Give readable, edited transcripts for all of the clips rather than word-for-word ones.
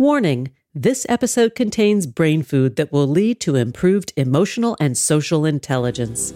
Warning, this episode contains brain food that will lead to improved emotional and social intelligence.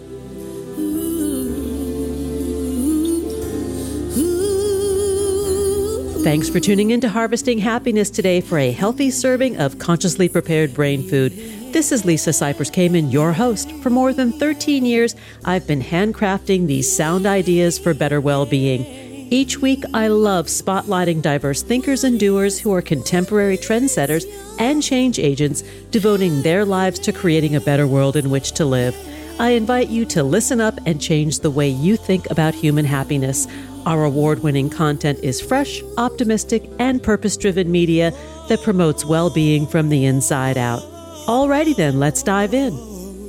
Thanks for tuning in to Harvesting Happiness today for a healthy serving of consciously prepared brain food. This is Lisa Cypers Kamen, your host. For more than 13 years, I've been handcrafting these sound ideas for better well-being. Each week, I love spotlighting diverse thinkers and doers who are contemporary trendsetters and change agents, devoting their lives to creating a better world in which to live. I invite you to listen up and change the way you think about human happiness. Our award-winning content is fresh, optimistic, and purpose-driven media that promotes well-being from the inside out. Alrighty then, let's dive in.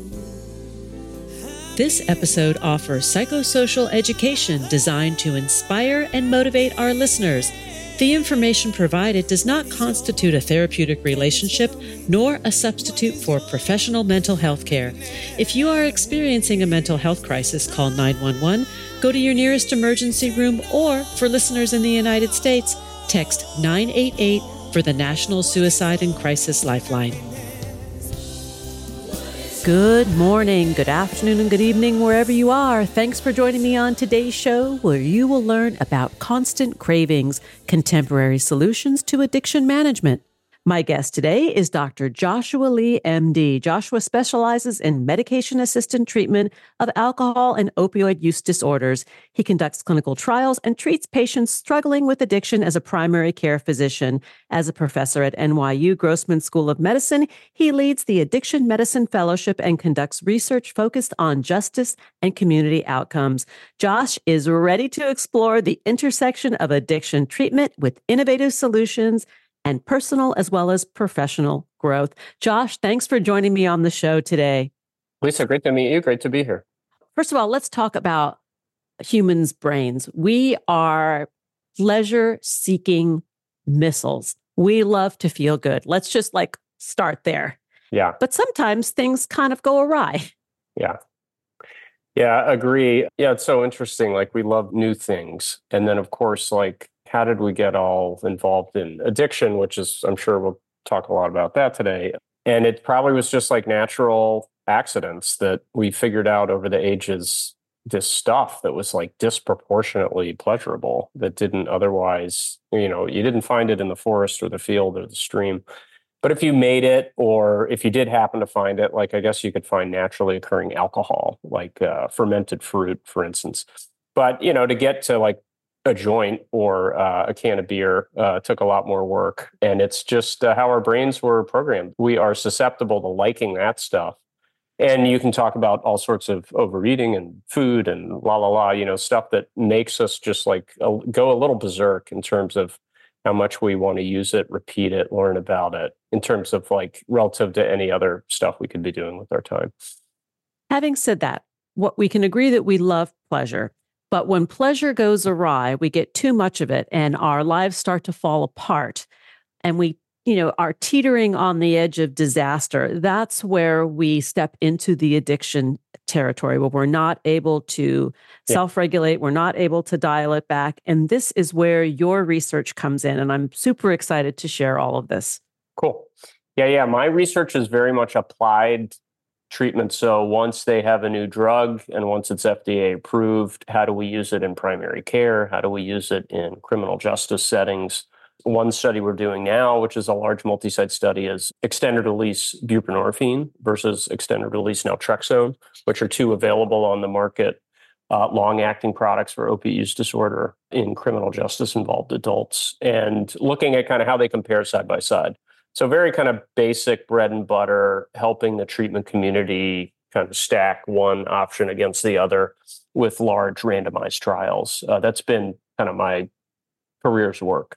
This episode offers psychosocial education designed to inspire and motivate our listeners. The information provided does not constitute a therapeutic relationship nor a substitute for professional mental health care. If you are experiencing a mental health crisis, call 911, go to your nearest emergency room, or for listeners in the United States, text 988 for the National Suicide and Crisis Lifeline. Good morning, good afternoon, and good evening, wherever you are. Thanks for joining me on today's show, where you will learn about constant cravings, contemporary solutions to addiction management. My guest today is Dr. Joshua Lee, MD. Joshua specializes in medication-assisted treatment of alcohol and opioid use disorders. He conducts clinical trials and treats patients struggling with addiction as a primary care physician. As a professor at NYU Grossman School of Medicine, he leads the Addiction Medicine Fellowship and conducts research focused on justice and community outcomes. Josh is ready to explore the intersection of addiction treatment with innovative solutions and personal as well as professional growth. Josh, thanks for joining me on the show today. Lisa, great to meet you. Great to be here. First of all, let's talk about humans' brains. We are pleasure-seeking missiles. We love to feel good. Let's just start there. Yeah. But sometimes things kind of go awry. Yeah. Yeah, agree. Yeah, it's so interesting. We love new things. And then, of course, how did we get all involved in addiction, which is, I'm sure we'll talk a lot about that today. And it probably was just natural accidents that we figured out over the ages, this stuff that was disproportionately pleasurable that didn't otherwise, you didn't find it in the forest or the field or the stream. But if you made it, or if you did happen to find it, I guess you could find naturally occurring alcohol, fermented fruit, for instance. But, to get to a joint or a can of beer took a lot more work. And it's just how our brains were programmed. We are susceptible to liking that stuff. And you can talk about all sorts of overeating and food and stuff that makes us just go a little berserk in terms of how much we want to use it, repeat it, learn about it, in terms of relative to any other stuff we could be doing with our time. Having said that, what we can agree that we love pleasure. But when pleasure goes awry, we get too much of it and our lives start to fall apart and we, are teetering on the edge of disaster. That's where we step into the addiction territory, where we're not able to self-regulate. We're not able to dial it back. And this is where your research comes in. And I'm super excited to share all of this. Cool. Yeah. My research is very much applied treatment. So once they have a new drug and once it's FDA approved, how do we use it in primary care? How do we use it in criminal justice settings? One study we're doing now, which is a large multi-site study, is extended release buprenorphine versus extended release naltrexone, which are two available on the market long-acting products for opiate use disorder in criminal justice involved adults, and looking at kind of how they compare side by side. So very kind of basic bread and butter, helping the treatment community kind of stack one option against the other with large randomized trials. That's been kind of my career's work.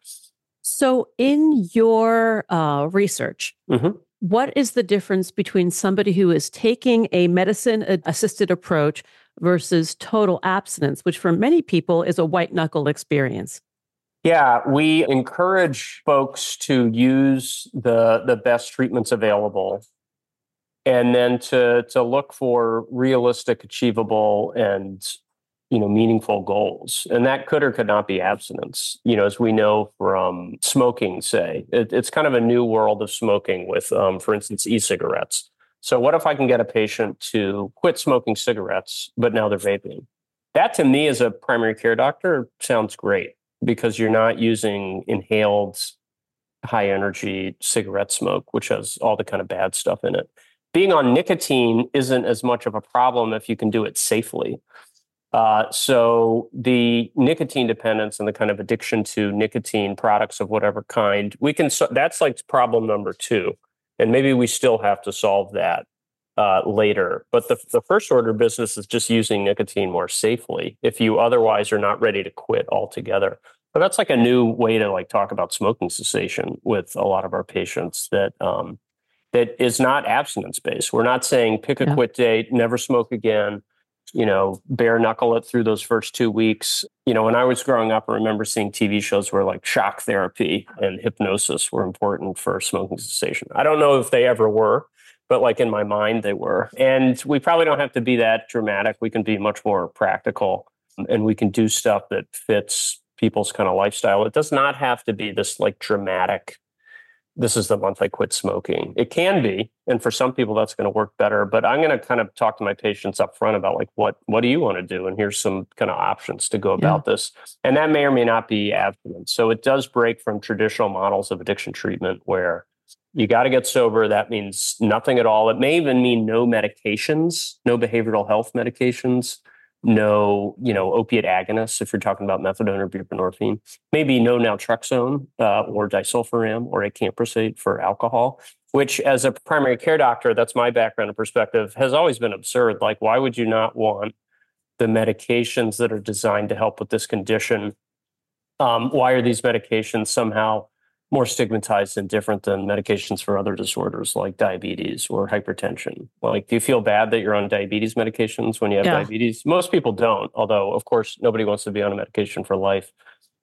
So in your research, what is the difference between somebody who is taking a medicine-assisted approach versus total abstinence, which for many people is a white-knuckle experience? Yeah, we encourage folks to use the best treatments available, and then to look for realistic, achievable, and meaningful goals. And that could or could not be abstinence. As we know from smoking, say, it's kind of a new world of smoking with, for instance, e-cigarettes. So what if I can get a patient to quit smoking cigarettes, but now they're vaping? That to me as a primary care doctor sounds great because you're not using inhaled high energy cigarette smoke, which has all the kind of bad stuff in it. Being on nicotine isn't as much of a problem if you can do it safely. So the nicotine dependence and the kind of addiction to nicotine products of whatever kind, that's like problem number 2. And maybe we still have to solve that later. But the first order business is just using nicotine more safely if you otherwise are not ready to quit altogether. But that's like a new way to like talk about smoking cessation with a lot of our patients that is not abstinence based. We're not saying pick a quit date, never smoke again, bare knuckle it through those first 2 weeks. When I was growing up, I remember seeing TV shows where like shock therapy and hypnosis were important for smoking cessation. I don't know if they ever were, but like in my mind, they were. And we probably don't have to be that dramatic. We can be much more practical and we can do stuff that fits people's kind of lifestyle. It does not have to be this like dramatic, this is the month I quit smoking. It can be, and for some people that's going to work better. But I'm going to kind of talk to my patients up front about like what do you want to do, and here's some kind of options to go about this. And that may or may not be abstinence. So it does break from traditional models of addiction treatment where you got to get sober. That means nothing at all. It may even mean no medications, no behavioral health medications, no, opiate agonists, if you're talking about methadone or buprenorphine, maybe no naltrexone or disulfiram or acamprosate for alcohol, which as a primary care doctor, that's my background and perspective, has always been absurd. Like, why would you not want the medications that are designed to help with this condition? Why are these medications somehow more stigmatized and different than medications for other disorders like diabetes or hypertension? Like, do you feel bad that you're on diabetes medications when you have diabetes? Most people don't, although of course nobody wants to be on a medication for life.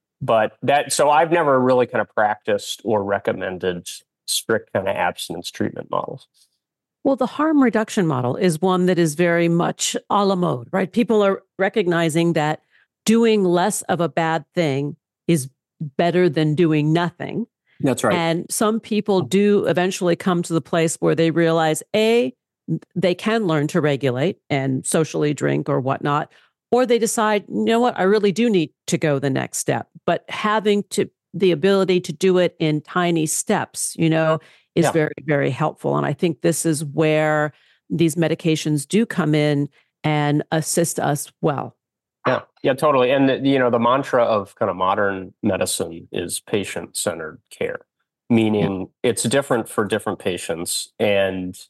So I've never really kind of practiced or recommended strict kind of abstinence treatment models. Well, the harm reduction model is one that is very much a la mode, right? People are recognizing that doing less of a bad thing is better than doing nothing. That's right. And some people do eventually come to the place where they realize, A, they can learn to regulate and socially drink or whatnot, or they decide, you know what, I really do need to go the next step. But having the ability to do it in tiny steps, is very, very helpful. And I think this is where these medications do come in and assist us well. Yeah, totally. And the mantra of kind of modern medicine is patient-centered care, meaning it's different for different patients. And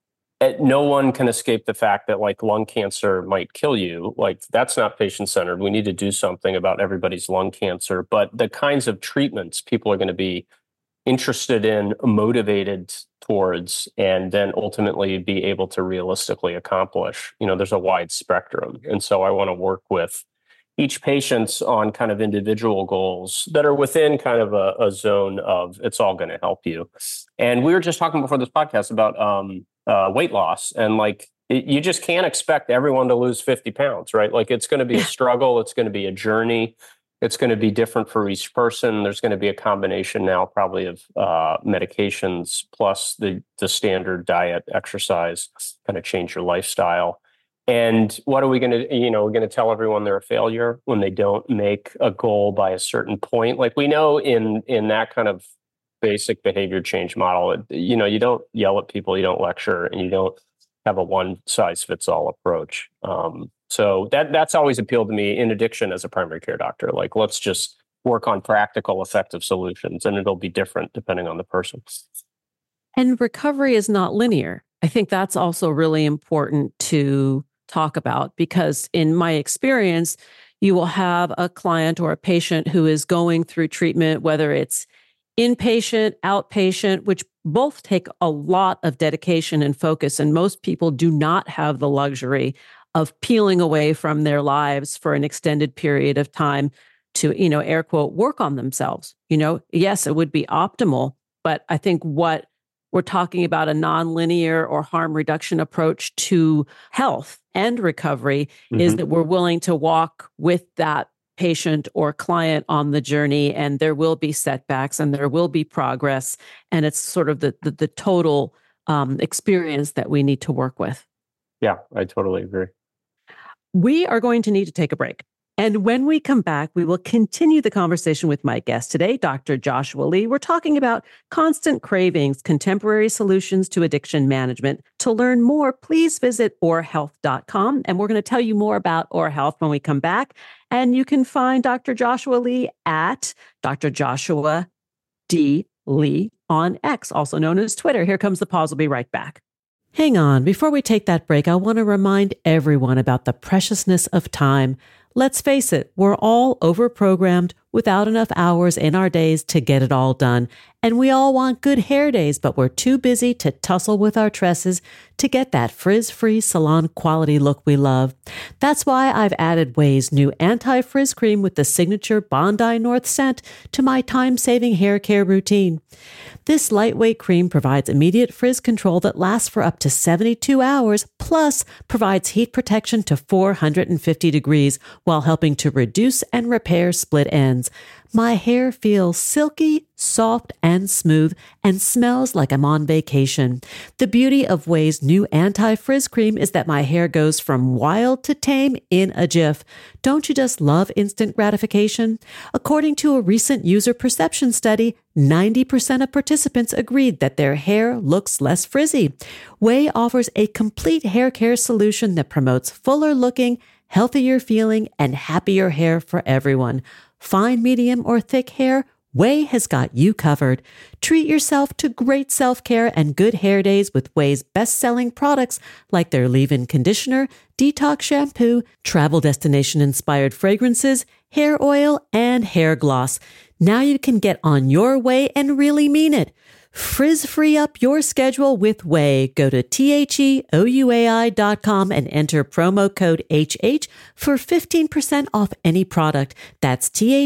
no one can escape the fact that like lung cancer might kill you. Like, that's not patient-centered. We need to do something about everybody's lung cancer. But the kinds of treatments people are going to be interested in, motivated towards, and then ultimately be able to realistically accomplish, there's a wide spectrum. And so I want to work with each patient's on kind of individual goals that are within kind of a zone of it's all going to help you. And we were just talking before this podcast about weight loss, and like you just can't expect everyone to lose 50 pounds, right? Like, it's going to be a struggle. It's going to be a journey. It's going to be different for each person. There's going to be a combination now probably of medications plus the standard diet, exercise, kind of change your lifestyle. And what are we going to, we're going to tell everyone they're a failure when they don't make a goal by a certain point. Like, we know in that kind of basic behavior change model, you don't yell at people, you don't lecture, and you don't have a one size fits all approach. So that's always appealed to me in addiction as a primary care doctor. Like, let's just work on practical, effective solutions, and it'll be different depending on the person. And recovery is not linear. I think that's also really important to talk about, because in my experience, you will have a client or a patient who is going through treatment, whether it's inpatient, outpatient, which both take a lot of dedication and focus. And most people do not have the luxury of peeling away from their lives for an extended period of time to, air quote, work on themselves. Yes, it would be optimal. But I think what we're talking about a nonlinear or harm reduction approach to health and recovery, is that we're willing to walk with that patient or client on the journey, and there will be setbacks and there will be progress. And it's sort of the total experience that we need to work with. Yeah, I totally agree. We are going to need to take a break. And when we come back, we will continue the conversation with my guest today, Dr. Joshua Lee. We're talking about constant cravings, contemporary solutions to addiction management. To learn more, please visit OraHealth.com. And we're going to tell you more about Ora Health when we come back. And you can find Dr. Joshua Lee at Dr. Joshua D. Lee on X, also known as Twitter. Here comes the pause. We'll be right back. Hang on. Before we take that break, I want to remind everyone about the preciousness of time. Let's face it, we're all overprogrammed without enough hours in our days to get it all done. And we all want good hair days, but we're too busy to tussle with our tresses to get that frizz-free salon quality look we love. That's why I've added OUAI's new anti-frizz cream with the signature Bondi North scent to my time-saving hair care routine. This lightweight cream provides immediate frizz control that lasts for up to 72 hours, plus provides heat protection to 450 degrees while helping to reduce and repair split ends. My hair feels silky, soft, and smooth, and smells like I'm on vacation. The beauty of OUAI's new anti-frizz cream is that my hair goes from wild to tame in a jiff. Don't you just love instant gratification? According to a recent user perception study, 90% of participants agreed that their hair looks less frizzy. OUAI offers a complete hair care solution that promotes fuller looking, healthier feeling, and happier hair for everyone. Fine, medium, or thick hair, OUAI has got you covered. Treat yourself to great self-care and good hair days with OUAI's best-selling products like their leave-in conditioner, detox shampoo, travel destination-inspired fragrances, hair oil, and hair gloss. Now you can get on your way and really mean it. Frizz-free up your schedule with OUAI. Go to THEOUAI.com and enter promo code HH for 15% off any product. That's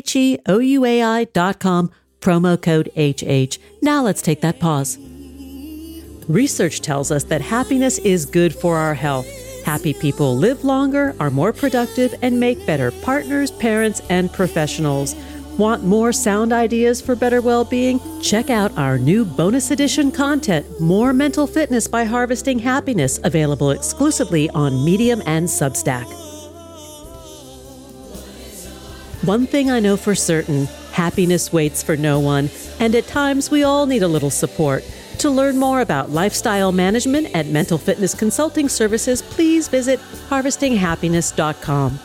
THEOUAI.com, promo code HH. Now let's take that pause. Research tells us that happiness is good for our health. Happy people live longer, are more productive, and make better partners, parents, and professionals. Want more sound ideas for better well-being? Check out our new bonus edition content, More Mental Fitness by Harvesting Happiness, available exclusively on Medium and Substack. One thing I know for certain, happiness waits for no one, and at times we all need a little support. To learn more about lifestyle management and mental fitness consulting services, please visit harvestinghappiness.com.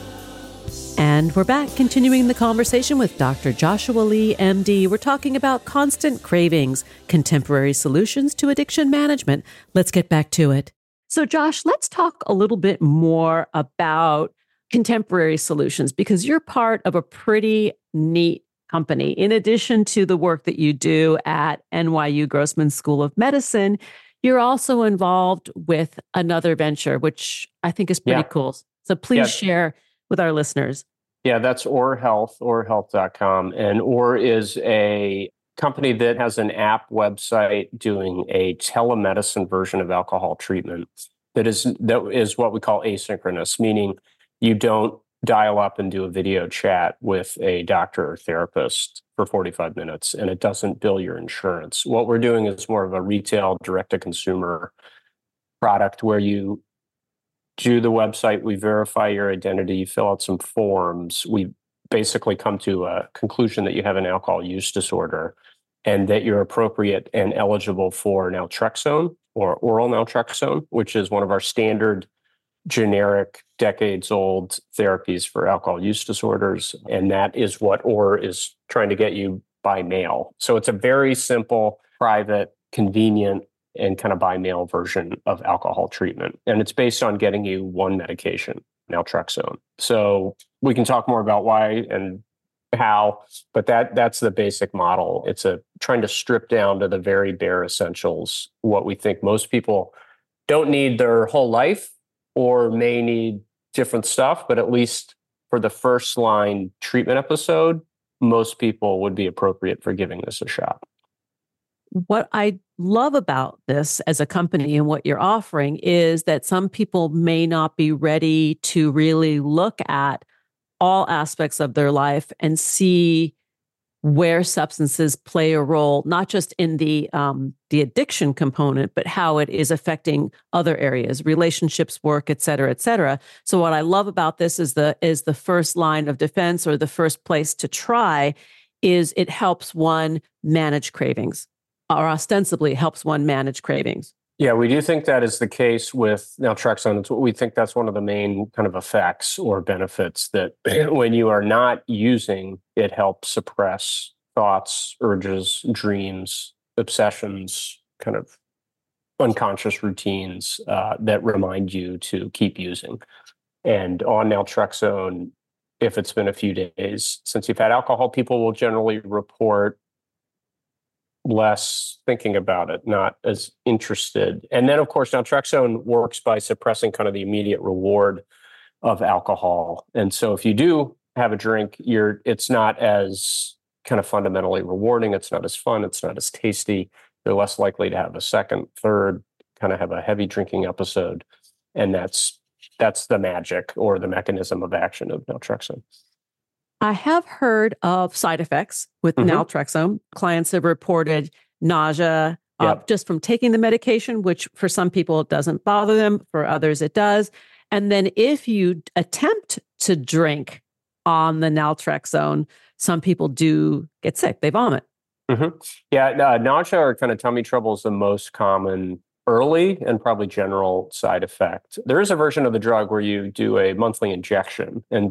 And we're back, continuing the conversation with Dr. Joshua Lee, MD. We're talking about constant cravings, contemporary solutions to addiction management. Let's get back to it. So, Josh, let's talk a little bit more about contemporary solutions, because you're part of a pretty neat company. In addition to the work that you do at NYU Grossman School of Medicine, you're also involved with another venture, which I think is pretty cool. So please share with our listeners. Yeah, that's Ora Health, orahealth.com. And Ora is a company that has an app website doing a telemedicine version of alcohol treatment that is what we call asynchronous, meaning you don't dial up and do a video chat with a doctor or therapist for 45 minutes, and it doesn't bill your insurance. What we're doing is more of a retail direct-to-consumer product where you do the website, we verify your identity, you fill out some forms, we basically come to a conclusion that you have an alcohol use disorder and that you're appropriate and eligible for naltrexone or oral naltrexone, which is one of our standard generic decades-old therapies for alcohol use disorders. And that is what Ora is trying to get you by mail. So it's a very simple, private, convenient, and kind of by mail version of alcohol treatment. And it's based on getting you one medication, naltrexone. So we can talk more about why and how, but that's the basic model. It's trying to strip down to the very bare essentials, what we think most people don't need their whole life or may need different stuff, but at least for the first line treatment episode, most people would be appropriate for giving this a shot. What I love about this as a company and what you're offering is that some people may not be ready to really look at all aspects of their life and see where substances play a role, not just in the addiction component, but how it is affecting other areas, relationships, work, et cetera, et cetera. So what I love about this is the first line of defense, or the first place to try, is it helps one manage cravings, or ostensibly helps one manage cravings. Yeah, we do think that is the case with naltrexone. We think that's one of the main kind of effects or benefits, that when you are not using, it helps suppress thoughts, urges, dreams, obsessions, kind of unconscious routines that remind you to keep using. And on naltrexone, if it's been a few days since you've had alcohol, people will generally report less thinking about it, not as interested. And then, of course, naltrexone works by suppressing kind of the immediate reward of alcohol. And so if you do have a drink, it's not as kind of fundamentally rewarding. It's not as fun. It's not as tasty. They're less likely to have a second, third, kind of have a heavy drinking episode. And that's the magic or the mechanism of action of naltrexone. I have heard of side effects with naltrexone. Clients have reported nausea just from taking the medication, which for some people it doesn't bother them, for others it does. And then if you attempt to drink on the naltrexone, some people do get sick. They vomit. Yeah, nausea or kind of tummy trouble is the most common early and probably general side effect. There is a version of the drug where you do a monthly injection, and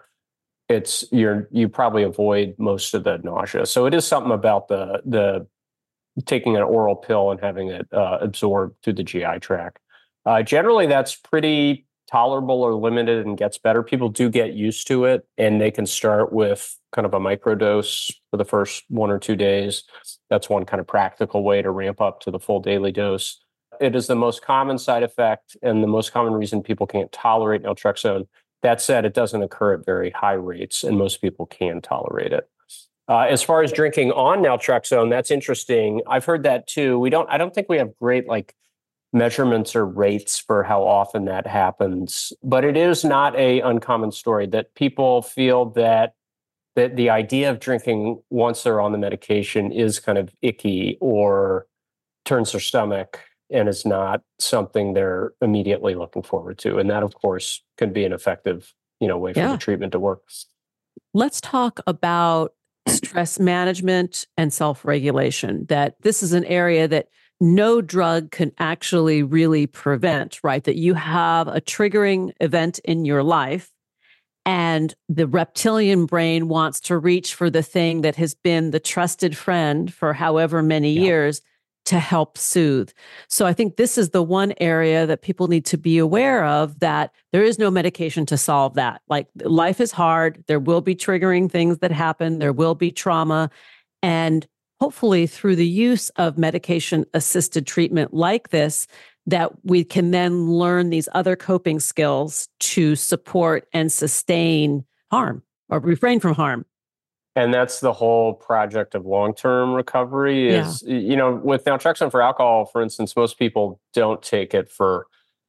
you probably avoid most of the nausea. So it is something about the taking an oral pill and having it absorbed through the GI tract. Generally, that's pretty tolerable or limited and gets better. People do get used to it, and they can start with kind of a microdose for the first 1 or 2 days. That's one kind of practical way to ramp up to the full daily dose. It is the most common side effect and the most common reason people can't tolerate naltrexone. That said, it doesn't occur at very high rates, and most people can tolerate it. As far as drinking on naltrexone, that's interesting. I've heard that too. I don't think we have great measurements or rates for how often that happens, but it is not a uncommon story that people feel that the idea of drinking once they're on the medication is kind of icky or turns their stomach and is not something they're immediately looking forward to. And that, of course, can be an effective, way for the treatment to work. Let's talk about stress management and self-regulation, that this is an area that no drug can actually really prevent, right? That you have a triggering event in your life, and the reptilian brain wants to reach for the thing that has been the trusted friend for however many years to help soothe. So I think this is the one area that people need to be aware of, that there is no medication to solve that. Like, life is hard. There will be triggering things that happen. There will be trauma. And hopefully through the use of medication-assisted treatment like this, that we can then learn these other coping skills to support and sustain harm or refrain from harm. And that's the whole project of long-term recovery is, with naltrexone for alcohol, for instance, most people don't take it for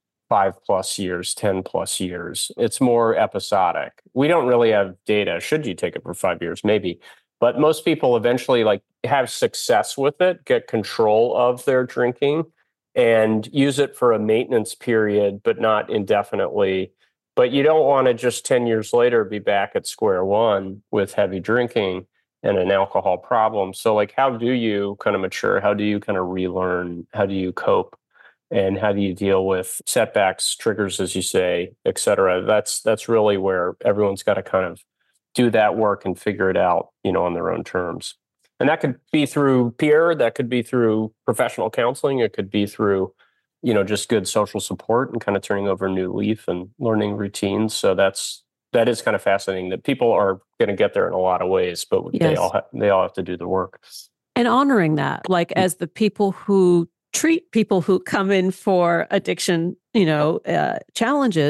5+ years, 10+ years. It's more episodic. We don't really have data. Should you take it for 5 years? Maybe. But most people eventually have success with it, get control of their drinking, and use it for a maintenance period, but not indefinitely. But you don't want to just 10 years later be back at square one with heavy drinking and an alcohol problem. So how do you kind of mature? How do you kind of relearn? How do you cope? And how do you deal with setbacks, triggers, as you say, et cetera? That's really where everyone's got to kind of do that work and figure it out, on their own terms. And that could be through peer, that could be through professional counseling. It could be through just good social support and kind of turning over a new leaf and learning routines. So that is kind of fascinating that people are going to get there in a lot of ways, but they all have to do the work. And honoring that, as the people who treat people who come in for addiction, challenges,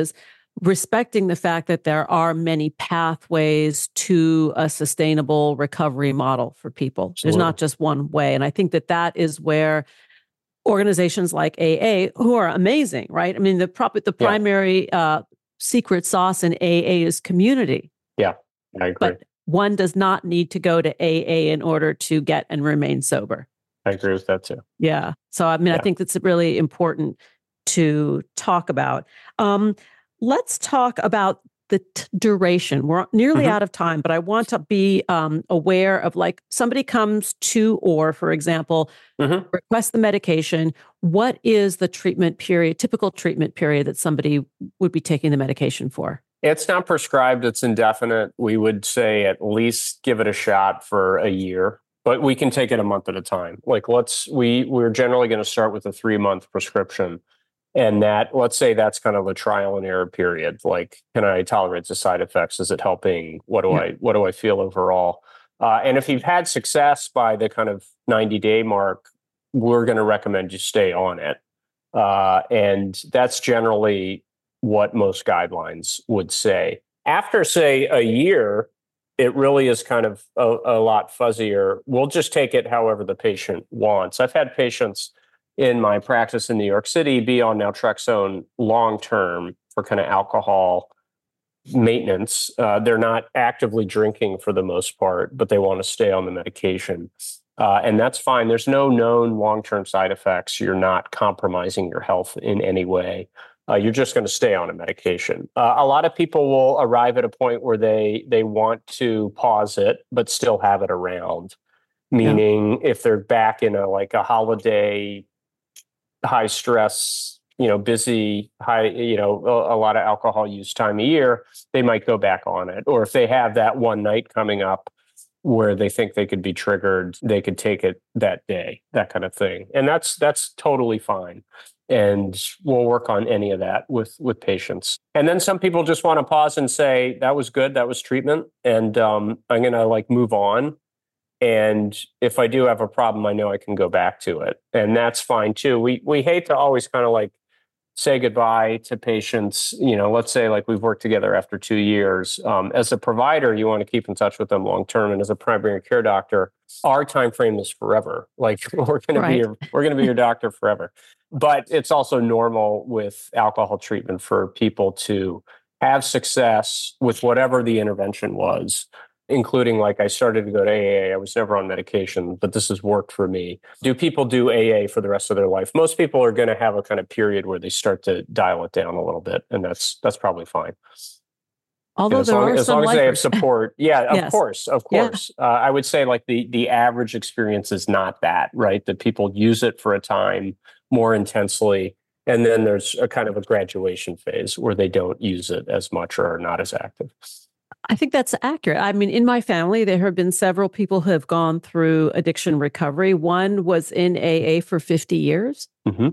respecting the fact that there are many pathways to a sustainable recovery model for people. There's not just one way. And I think that that is where organizations like AA, who are amazing, right? I mean, the primary secret sauce in AA is community. Yeah, I agree. But one does not need to go to AA in order to get and remain sober. I agree with that too. Yeah. So, I mean, I think that's really important to talk about. Let's talk about the duration. We're nearly out of time, but I want to be aware of, like, somebody comes to, or for example, request the medication. What is the treatment period, typical treatment period that somebody would be taking the medication for? It's not prescribed. It's indefinite. We would say at least give it a shot for a year, but we can take it a month at a time. Like we're generally going to start with a 3-month prescription. And that, let's say that's kind of a trial and error period. Like, can I tolerate the side effects? Is it helping? What do I feel overall? And if you've had success by the kind of 90-day mark, we're going to recommend you stay on it. And that's generally what most guidelines would say. After, say, a year, it really is kind of a lot fuzzier. We'll just take it however the patient wants. I've had patients in my practice in New York City be on naltrexone long-term for kind of alcohol maintenance. They're not actively drinking for the most part, but they want to stay on the medication. And that's fine. There's no known long-term side effects. You're not compromising your health in any way. You're just going to stay on a medication. A lot of people will arrive at a point where they want to pause it, but still have it around. Meaning if they're back in a holiday, high stress, busy, high, a lot of alcohol use time of year, they might go back on it. Or if they have that one night coming up where they think they could be triggered, they could take it that day, that kind of thing. And that's totally fine. And we'll work on any of that with patients. And then some people just want to pause and say, that was good, that was treatment, and I'm going to move on. And if I do have a problem, I know I can go back to it. And that's fine too. We hate to always kind of say goodbye to patients. Let's say we've worked together after 2 years. As a provider, you want to keep in touch with them long term. And as a primary care doctor, our time frame is forever. We're going to be your doctor forever. But it's also normal with alcohol treatment for people to have success with whatever the intervention was, including I started to go to AA. I was never on medication, but this has worked for me. Do people do AA for the rest of their life? Most people are going to have a kind of period where they start to dial it down a little bit, and that's probably fine. Although as long as they have support, Yes. Of course. Yeah. I would say the average experience is not that, right? That people use it for a time more intensely, and then there's a kind of a graduation phase where they don't use it as much or are not as active. I think that's accurate. I mean, in my family, there have been several people who have gone through addiction recovery. One was in AA for 50 years,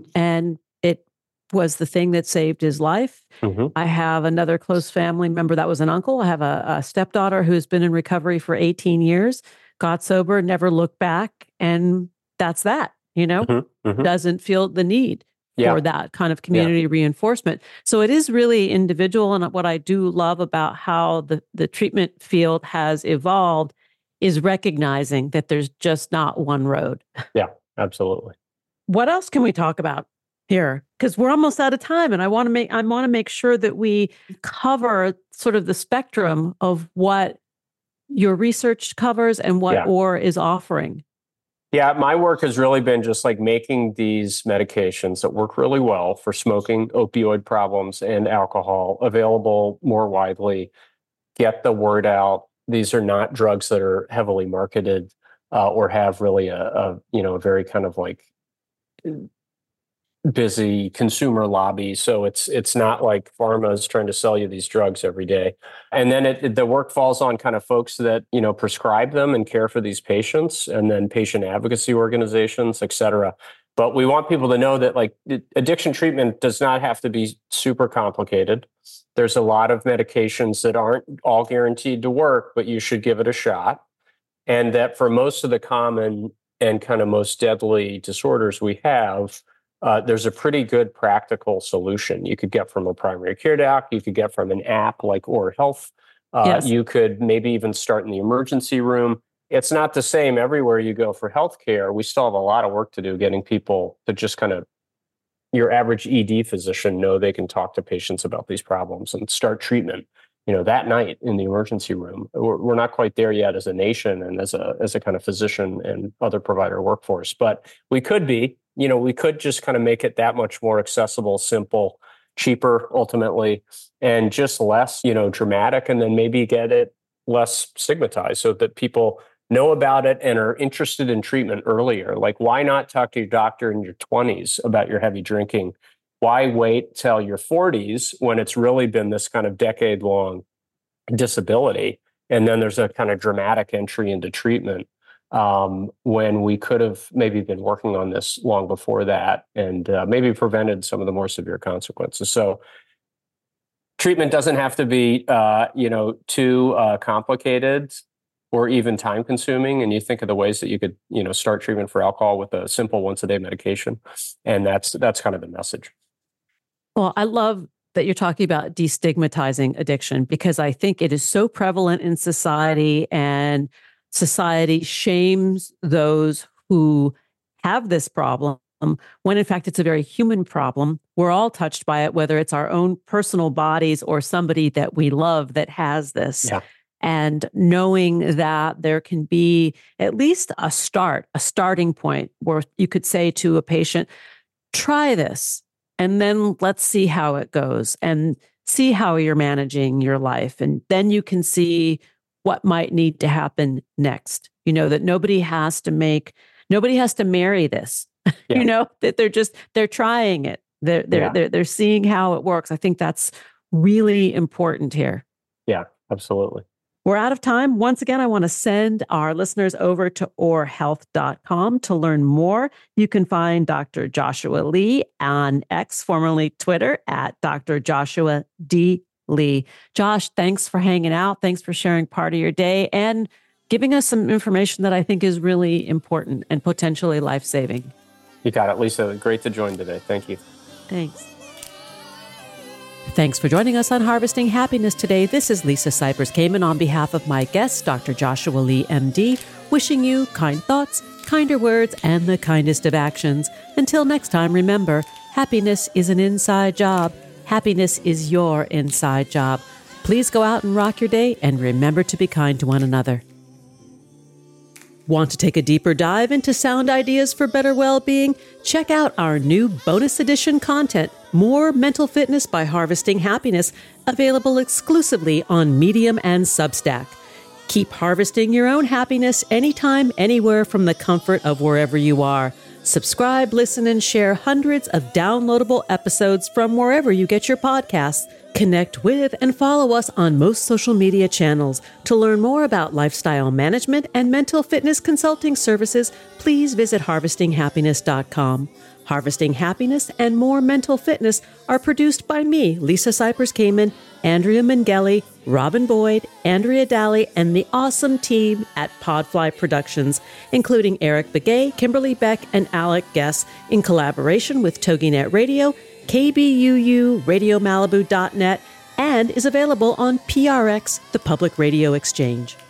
and it was the thing that saved his life. I have another close family member that was an uncle. I have a stepdaughter who's been in recovery for 18 years, got sober, never looked back. And that's that, doesn't feel the need for that kind of community reinforcement. So it is really individual. And what I do love about how the treatment field has evolved is recognizing that there's just not one road. Yeah, absolutely. What else can we talk about here? Because we're almost out of time, and I want to make sure that we cover sort of the spectrum of what your research covers and what OR is offering. Yeah, my work has really been just making these medications that work really well for smoking, opioid problems, and alcohol available more widely, get the word out. These are not drugs that are heavily marketed or have really a very kind of busy consumer lobby. So it's not like pharma is trying to sell you these drugs every day. And then the work falls on kind of folks that, prescribe them and care for these patients, and then patient advocacy organizations, et cetera. But we want people to know that addiction treatment does not have to be super complicated. There's a lot of medications that aren't all guaranteed to work, but you should give it a shot. And that for most of the common and kind of most deadly disorders we have, there's a pretty good practical solution you could get from a primary care doc. You could get from an app like Or Health. Yes. You could maybe even start in the emergency room. It's not the same everywhere you go for healthcare. We still have a lot of work to do getting people to just kind of, your average ED physician, know they can talk to patients about these problems and start treatment, that night in the emergency room. We're not quite there yet as a nation and as a kind of physician and other provider workforce, but we could be. We could just kind of make it that much more accessible, simple, cheaper, ultimately, and just less, dramatic, and then maybe get it less stigmatized so that people know about it and are interested in treatment earlier. Like, why not talk to your doctor in your 20s about your heavy drinking? Why wait till your 40s when it's really been this kind of decade-long disability? And then there's a kind of dramatic entry into treatment when we could have maybe been working on this long before that and maybe prevented some of the more severe consequences. So treatment doesn't have to be, too complicated or even time consuming. And you think of the ways that you could, start treatment for alcohol with a simple once a day medication. And that's kind of the message. Well, I love that you're talking about destigmatizing addiction, because I think it is so prevalent in society, and society shames those who have this problem when in fact it's a very human problem. We're all touched by it, whether it's our own personal bodies or somebody that we love that has this. Yeah. And knowing that there can be at least a starting point where you could say to a patient, try this, and then let's see how it goes and see how you're managing your life. And then you can see what might need to happen next. That nobody has to marry this, Yeah. that they're trying it. They're seeing how it works. I think that's really important here. Yeah, absolutely. We're out of time. Once again, I want to send our listeners over to orhealth.com to learn more. You can find Dr. Joshua Lee on X, formerly Twitter, at Dr. Joshua D. Lee. Josh, thanks for hanging out. Thanks for sharing part of your day and giving us some information that I think is really important and potentially life-saving. You got it, Lisa. Great to join today. Thank you. Thanks. Thanks for joining us on Harvesting Happiness today. This is Lisa Cypers Kamen on behalf of my guest, Dr. Joshua Lee, MD, wishing you kind thoughts, kinder words, and the kindest of actions. Until next time, remember, happiness is an inside job. Happiness is your inside job. Please go out and rock your day, and remember to be kind to one another. Want to take a deeper dive into sound ideas for better well-being? Check out our new bonus edition content, More Mental Fitness by Harvesting Happiness, available exclusively on Medium and Substack. Keep harvesting your own happiness anytime, anywhere from the comfort of wherever you are. Subscribe, listen, and share hundreds of downloadable episodes from wherever you get your podcasts. Connect with and follow us on most social media channels. To learn more about lifestyle management and mental fitness consulting services, please visit harvestinghappiness.com. Harvesting Happiness and More Mental Fitness are produced by me, Lisa Cypers Kamen, Andrea Mengele, Robin Boyd, Andrea Daly, and the awesome team at Podfly Productions, including Eric Begay, Kimberly Beck, and Alec Guess, in collaboration with TogiNet Radio, KBUU, RadioMalibu.net, and is available on PRX, the Public Radio Exchange.